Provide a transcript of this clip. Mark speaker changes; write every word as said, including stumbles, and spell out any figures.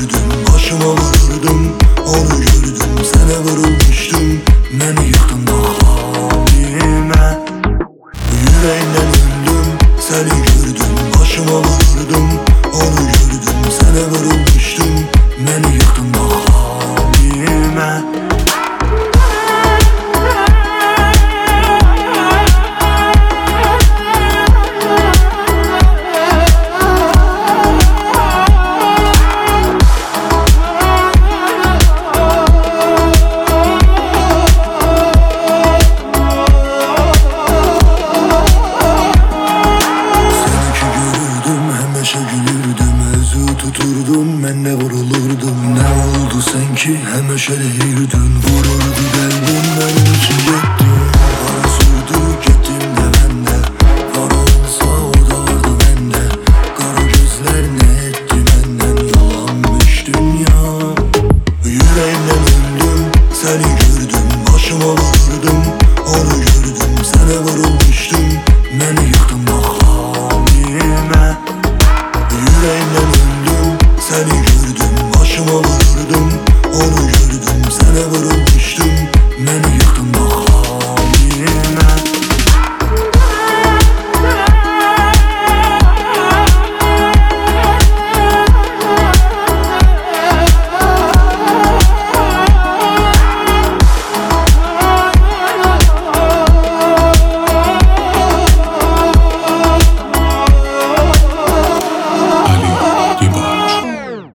Speaker 1: gördüm, başıma vururdum. Onu gördüm, sana vurulmuştum. Beni yıktın bak halime. Yüreğimden öldüm, seni gördüm, başıma vururdum. Onu gördüm, sana vurulmuştum. Beni yıktın bak halime. Tuturdum, ben de vurulurdum. Ne oldu sanki hemen şöyle yürüdün. Vururdu kalbim, benim için gittin. Bana sürdü gittim de ben de. Para olsa o da vardı bende. Kara gözler ne etti benden. Yalanmış dünya. Yüreğimden öldüm, seni gördüm, başıma vururdum. Onu gördüm, sana vurulmuştum. Beni yıktın bak halime. Yüreğimden öldüm, seni gördüm, başıma vururdum. Onu gördüm, sana vurulmuştum.